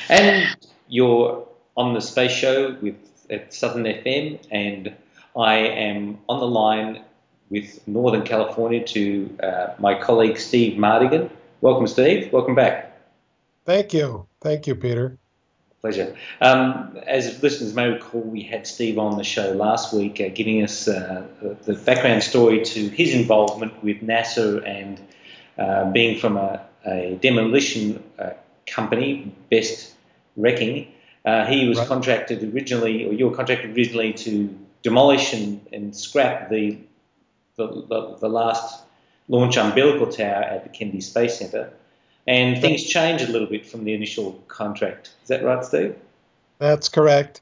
And you're on the space show with at Southern FM, and I am on the line with Northern California to my colleague Steve Mardigan. Welcome, Steve. Welcome back. Thank you. Thank you, Peter. Pleasure. As listeners may recall, we had Steve on the show last week giving us the background story to his involvement with NASA and being from a demolition company, Best Wrecking. He was Right. contracted originally, or you were contracted originally to demolish and scrap the last launch umbilical tower at the Kennedy Space Center. And things changed a little bit from the initial contract. Is that right, Steve? That's correct.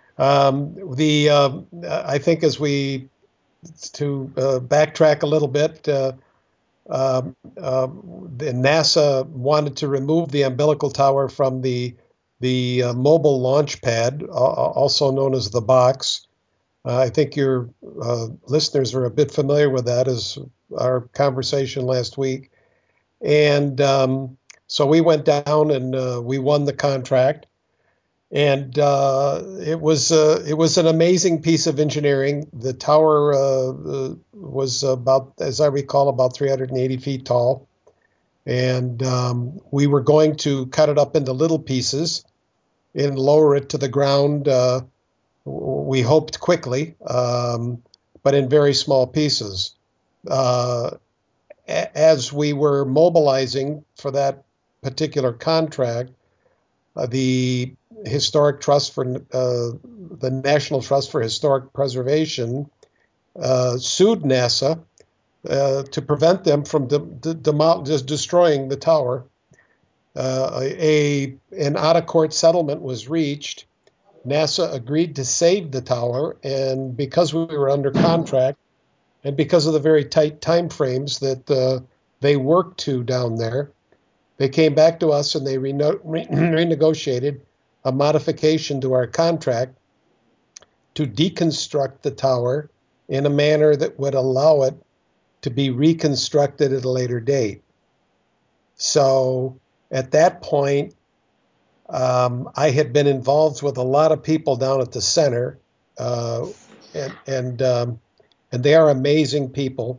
I think as we to backtrack a little bit, the NASA wanted to remove the umbilical tower from the mobile launch pad, also known as the box. I think your listeners are a bit familiar with that as our conversation last week. And so we went down and we won the contract. And it was an amazing piece of engineering. The tower was about, as I recall, about 380 feet tall, and we were going to cut it up into little pieces and lower it to the ground. We hoped quickly, but in very small pieces. Uh, as we were mobilizing for that particular contract, the Historic Trust for the National Trust for Historic Preservation sued NASA to prevent them from just destroying the tower. An out-of-court settlement was reached. NASA agreed to save the tower, and because we were under contract, and because of the very tight time frames that they worked to down there, they came back to us and they renegotiated a modification to our contract to deconstruct the tower in a manner that would allow it to be reconstructed at a later date. So at that point, I had been involved with a lot of people down at the center, uh, and they are amazing people.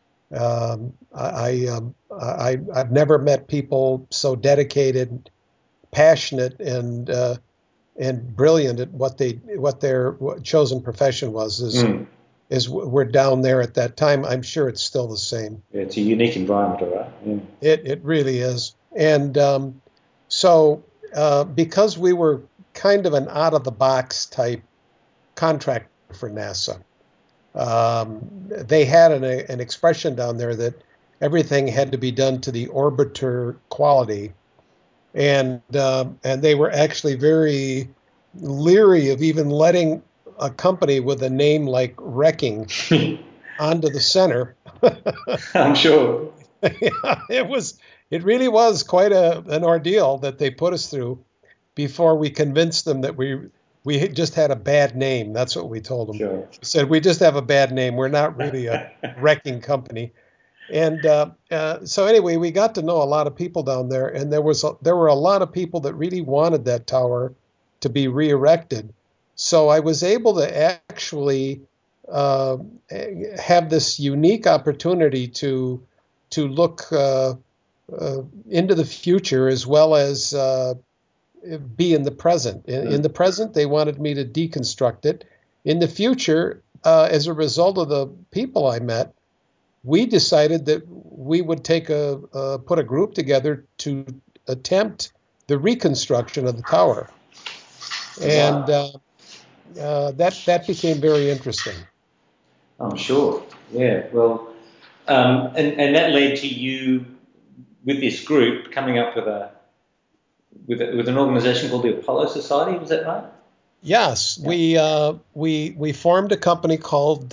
I've never met people so dedicated, passionate, and brilliant at what their chosen profession was. Mm. As we're down there at that time, I'm sure it's still the same. Yeah, it's a unique environment, all right? Yeah. It really is. And so because we were kind of an out of the box type contract for NASA, they had an expression down there that everything had to be done to the orbiter quality, and they were actually very leery of even letting a company with a name like Wrecking onto the center. I'm sure. Yeah, it really was quite an ordeal that they put us through before we convinced them that we just had a bad name. That's what we told them. Sure. We said we just have a bad name. We're not really a wrecking company. And so anyway, we got to know a lot of people down there, and there were a lot of people that really wanted that tower to be re-erected. So I was able to actually uh, have this unique opportunity to look into the future as well as be in the present. In Mm. the present, they wanted me to deconstruct it. In the future, as a result of the people I met, we decided that we would put a group together to attempt the reconstruction of the tower, and Right. that became very interesting. I'm sure. Yeah. Well, and that led to you with this group coming up with with an organisation called the Apollo Society. Was that right? Yes, Yeah. we formed a company called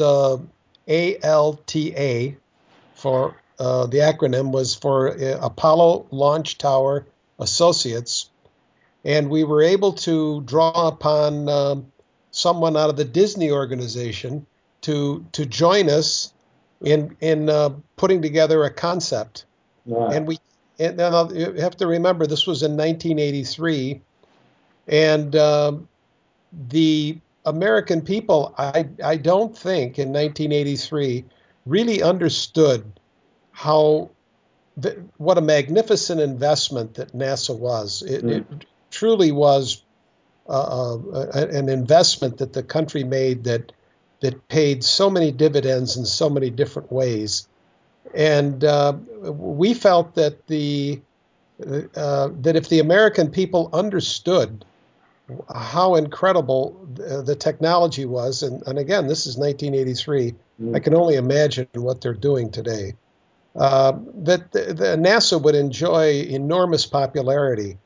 ALTA for the acronym was for Apollo Launch Tower Associates, and we were able to draw upon someone out of the Disney organization to join us in putting together a concept. Right. And you have to remember this was in 1983, And the American people, I don't think in 1983 really understood how what a magnificent investment that NASA was. It truly was an investment that the country made that paid so many dividends in so many different ways. And we felt that that if the American people understood how incredible the technology was, and again, this is 1983. I can only imagine what they're doing today. That the NASA would enjoy enormous popularity.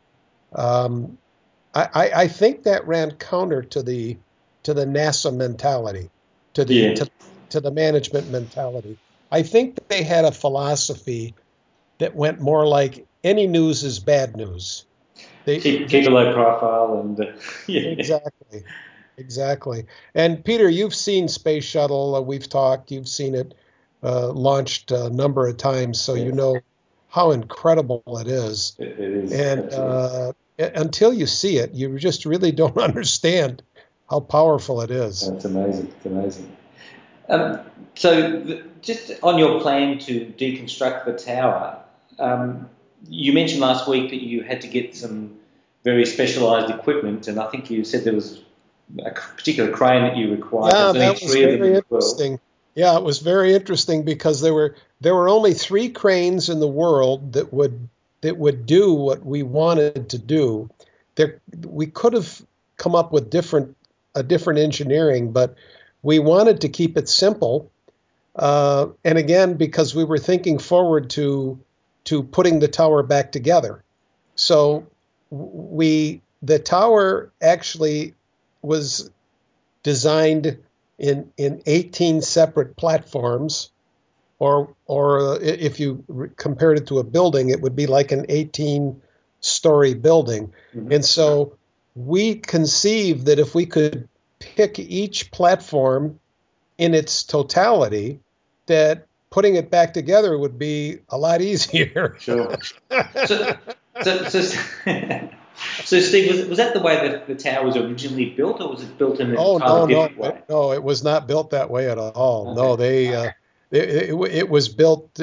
I think that ran counter to the NASA mentality, to the Yeah. to the management mentality. I think they had a philosophy that went more like any news is bad news. Keep a low profile and yeah. Exactly, exactly. And Peter, you've seen Space Shuttle. We've talked. You've seen it launched a number of times, so you Yes. know how incredible it is. It is And absolutely. until you see it, you just really don't understand how powerful it is. It's amazing. It's amazing. Um, just on your plan to deconstruct the tower, you mentioned last week that you had to get some very specialised equipment, and I think you said there was a particular crane that you required. There Yeah, was only that was three of them in very the world. interesting. Yeah, it was very interesting because there were only three cranes in the world that would do what we wanted to do. We could have come up with a different engineering, but we wanted to keep it simple. And again, because we were thinking forward to putting the tower back together. So the tower actually was designed in 18 separate platforms, or if you compared it to a building, it would be like an 18-story building. Mm-hmm. And so we conceived that if we could pick each platform in its totality, that putting it back together would be a lot easier. Sure. So, so, so, so Steve, was that the way that the tower was originally built, or was it built in an Oh entirely no, no, different way? no! It was not built that way at all. Okay. No, it was built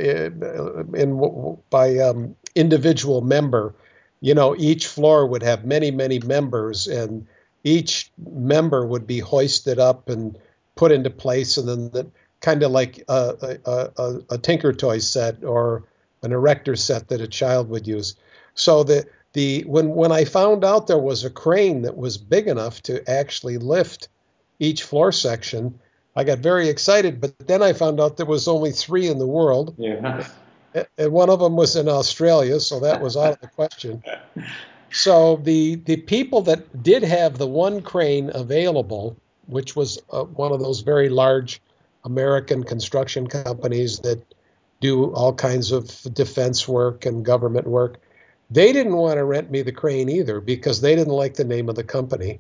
by individual member. You know, each floor would have many, many members, and each member would be hoisted up and put into place, and then kind of like a Tinker Toy set or an erector set that a child would use. So when I found out there was a crane that was big enough to actually lift each floor section, I got very excited. But then I found out there was only three in the world, Yeah. and one of them was in Australia, so that was out of the question. So the people that did have the one crane available, which was one of those very large American construction companies that do all kinds of defense work and government work, they didn't want to rent me the crane either because they didn't like the name of the company.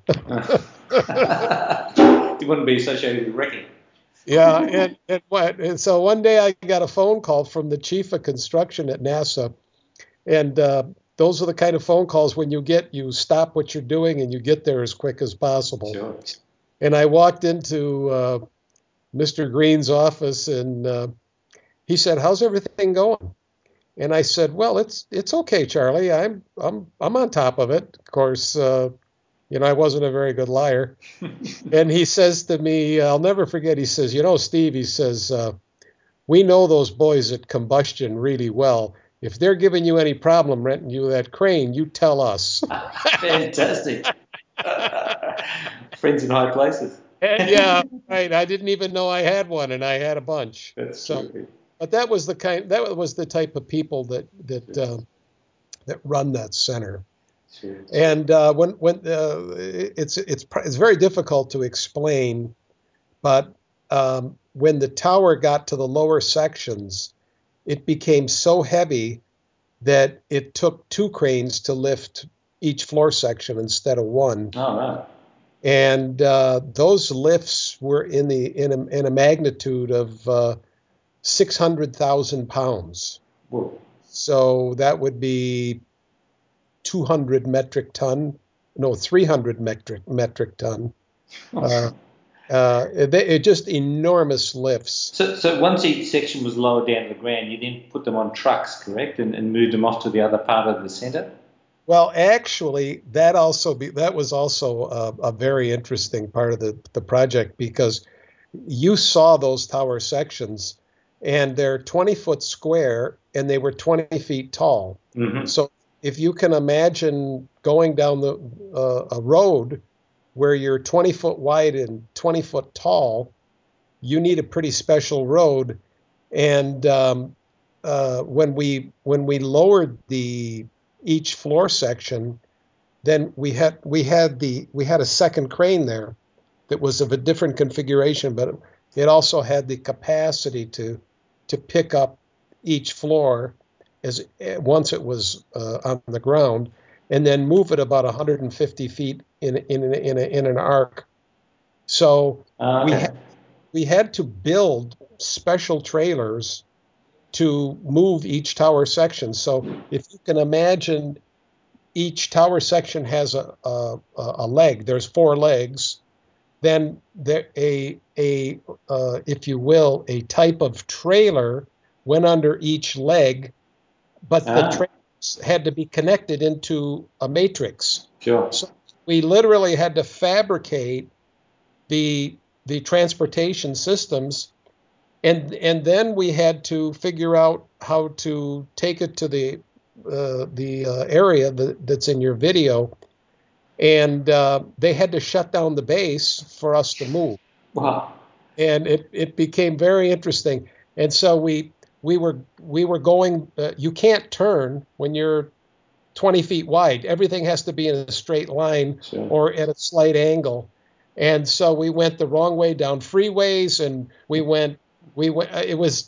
You wouldn't be associated with wrecking. Yeah, and so one day I got a phone call from the chief of construction at NASA, and those are the kind of phone calls when you stop what you're doing and you get there as quick as possible. Sure. And I walked into Mr. Green's office, and he said, "How's everything going?" And I said, "Well, it's okay, Charlie. I'm on top of it. Of course, I wasn't a very good liar." And he says to me, I'll never forget. He says, Steve," he says, "we know those boys at Combustion really well. If they're giving you any problem renting you that crane, you tell us." Fantastic. Friends in high places. Yeah, right. I didn't even know I had one, and I had a bunch. That's So, terrific. but that was the type of people that run that center. Sure. And when it's very difficult to explain, but when the tower got to the lower sections, it became so heavy that it took two cranes to lift each floor section instead of one. Oh, no. And those lifts were in a magnitude of 600,000 pounds. Whoa. So that would be 200 metric ton. no, 300 metric ton. It just enormous lifts. So once each section was lowered down to the ground, you then put them on trucks, correct, and moved them off to the other part of the centre? Well, actually, that was also a very interesting part of the project, because you saw those tower sections, and they're 20-foot square, and they were 20 feet tall. Mm-hmm. So if you can imagine going down a road where you're 20 foot wide and 20 foot tall, you need a pretty special road. And when we lowered each floor section, then we had a second crane there that was of a different configuration, but it also had the capacity to pick up each floor as once it was on the ground, and then move it about 150 feet in an arc. So Okay. we had to build special trailers to move each tower section. So if you can imagine, each tower section has a leg. There's 4 legs. Then if you will, a type of trailer went under each leg, but the trailers had to be connected into a matrix. Sure. So we literally had to fabricate the transportation systems, and then we had to figure out how to take it to the area that's in your video, and they had to shut down the base for us to move. Wow. And it became very interesting. And so we were going. You can't turn when you're 20 feet wide. Everything has to be in a straight line, Sure. or at a slight angle. And so we went the wrong way down freeways, and we went. It was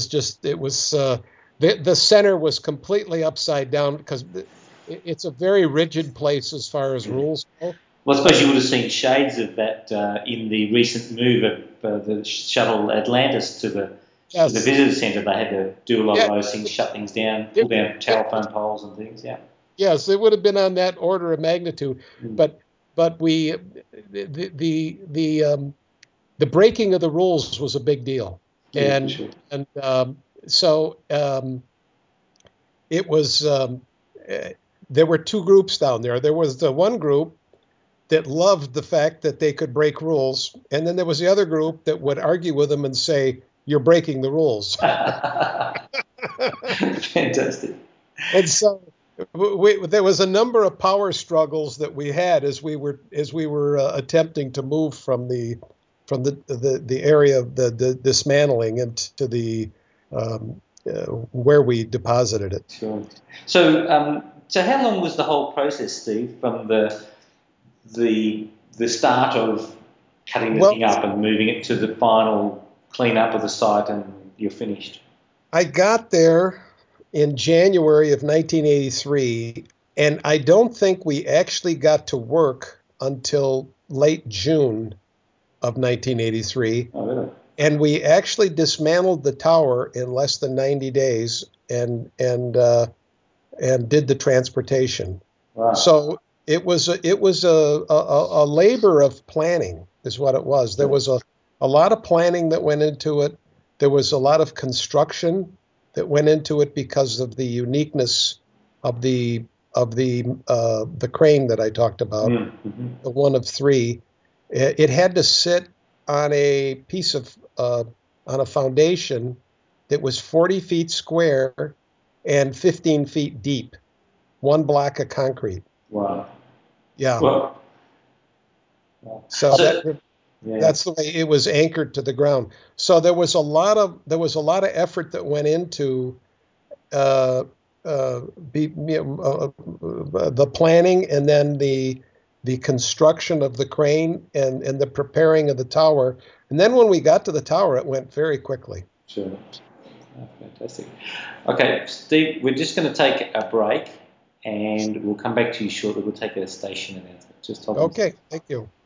the center was completely upside down, because it's a very rigid place as far as rules go. Well, I suppose you would have seen shades of that in the recent move of the shuttle Atlantis to the visitor centre. They had to do a lot of those things, shut things down, pull down telephone poles and things. Yeah. Yes, it would have been on that order of magnitude, but we the breaking of the rules was a big deal, and sure. So it was. There were 2 groups down there. There was the one group that loved the fact that they could break rules, and then there was the other group that would argue with them and say, "You're breaking the rules." Fantastic. And so there was a number of power struggles that we had as we were attempting to move from the area of the dismantling into the where we deposited it. Sure. So how long was the whole process, Steve, from the start of cutting the thing up and moving it to the final clean-up of the site and you're finished? I got there in January of 1983, and I don't think we actually got to work until late June of 1983. Oh, really? And we actually dismantled the tower in less than 90 days and did the transportation. Wow. So it was a labor of planning, is what it was. There was a lot of planning that went into it. There was a lot of construction that went into it because of the uniqueness of the crane that I talked about, the one of 3. It had to sit on a piece of on a foundation that was 40 feet square and 15 feet deep, 1 block of concrete. Wow. Yeah. Well, so that's the way it was anchored to the ground. So there was a lot of effort that went into the planning, and then the construction of the crane, and the preparing of the tower. And then when we got to the tower, it went very quickly. Sure. Oh, fantastic. Okay, Steve, we're just going to take a break, and we'll come back to you shortly. We'll take a station announcement. Just hold on. Okay, thank you.